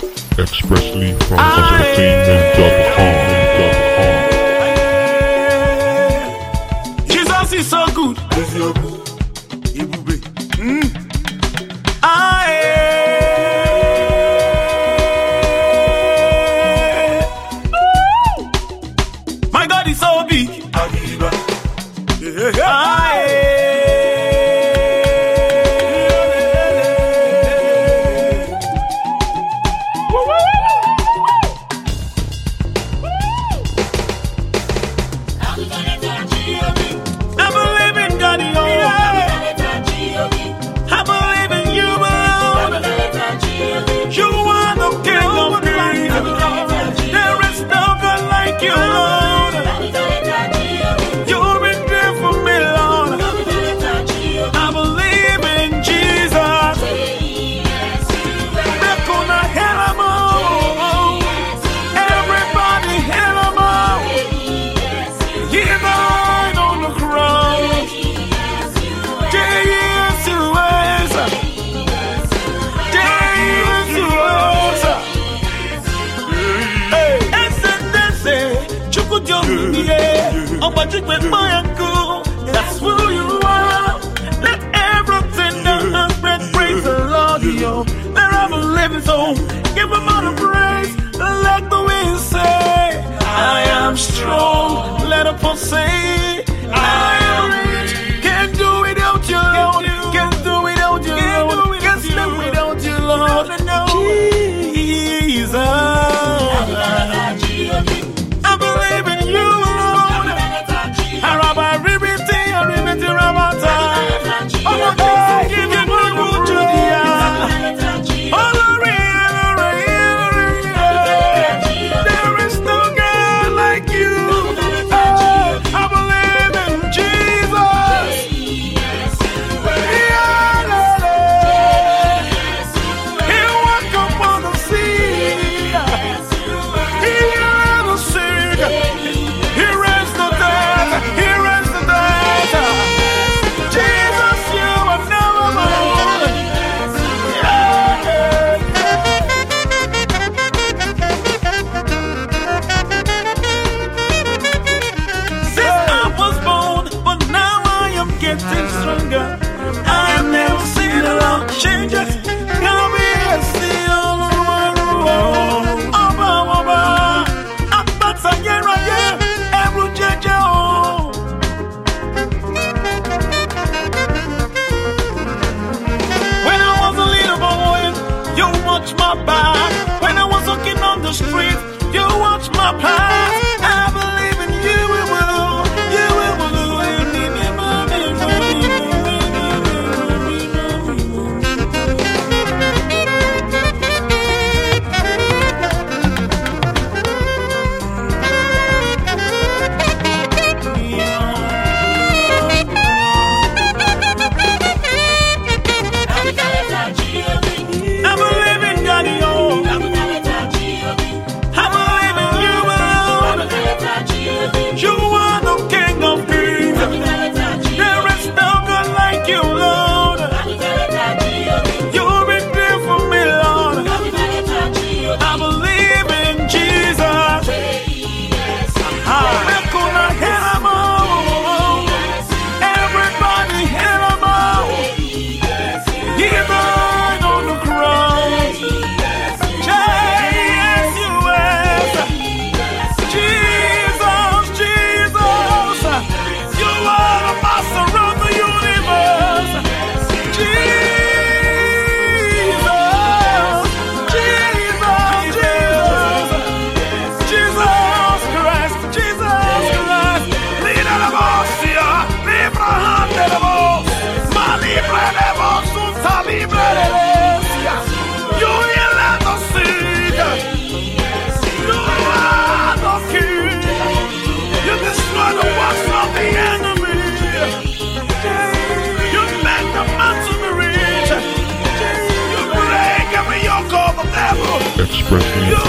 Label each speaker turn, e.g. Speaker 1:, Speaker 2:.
Speaker 1: Expressly from entertainment.com.
Speaker 2: Jesus is so good. My God is so big. That's who you are. Let everything that has breath praise the Lord. Let every living soul give him all the praise. Let the wind say, I am strong. Let the poor say, I am rich. Can't do without you, Lord. Can't do without you, Lord. Can't live without you, Lord. Jesus, I believe in you, Lord. When I was walking on the street, you watched my path. I believe in you, you will.
Speaker 1: Expressly